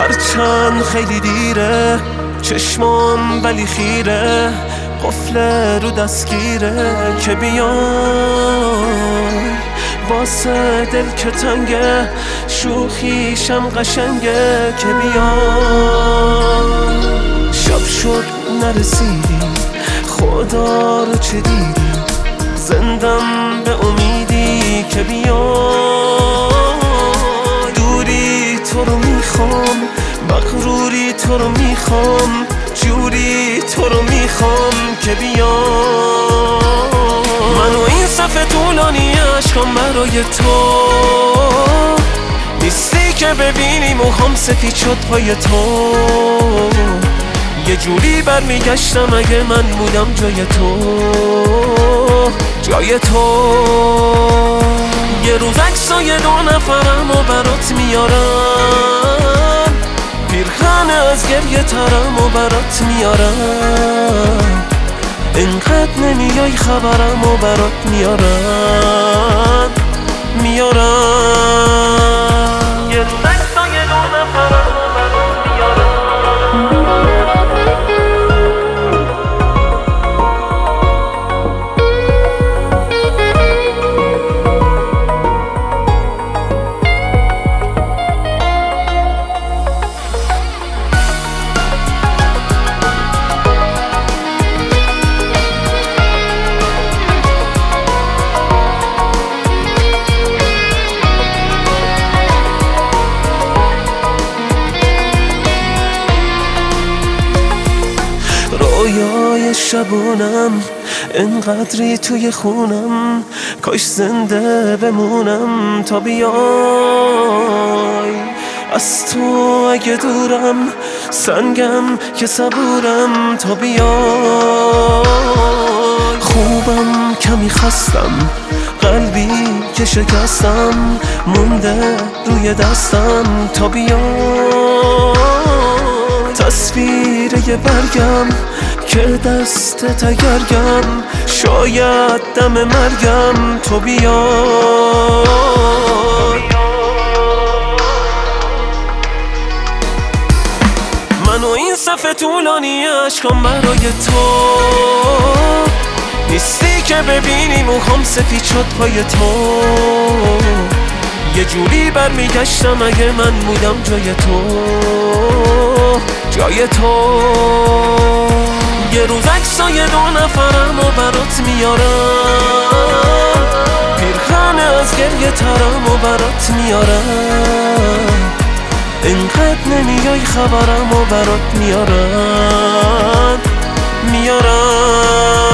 هرچند خیلی دیره چشمام ولی خیره، قفل رو دستگیره که بیای واسه دل که تنگه، شوخیشم قشنگه که بیای. شب شد نرسیدی خدا رو چه دیدی، زندم به امیدی که بیای. دوری تو رو میخوام، مغروری تو رو میخوام، جوری تو رو میخوام که بیای. من و این صف طولانی عشقم برای تو نیستی که ببینی موهام سفید شد پای تو. یه جوری برمیگشتم اگه من بودم جای تو، جای تو. یه روز عکسای دو نفرم و برات میارم، پیرهن از گریه ترم و برات میارم. اینقدر نمیای خبرم و برات میارم. یه روز عکسای دو نفرم و برات میارم. رویای شبونم انقدری توی خونم، کاش زنده بمونم تا بیای. از تو اگه دورم سنگم که صبورم تا بیای. خوبم کمی خستم، قلبی که شکستم مونده روی دستم تا بیای. تصویر یه برگم که دست تگرگم، شاید دم مرگم تو بیای. من و این صف طولانی عشقم برای تو نیستی که ببینی موهام سفید شد پای تو. یه جوری برمیگشتم اگه من بودم جای تو، جای تو. یه روز عکسای دو نفرم و برات میارم، پیرهن از گریه ترم و برات میارم. اینقدر نمیای خبرم و برات میارم.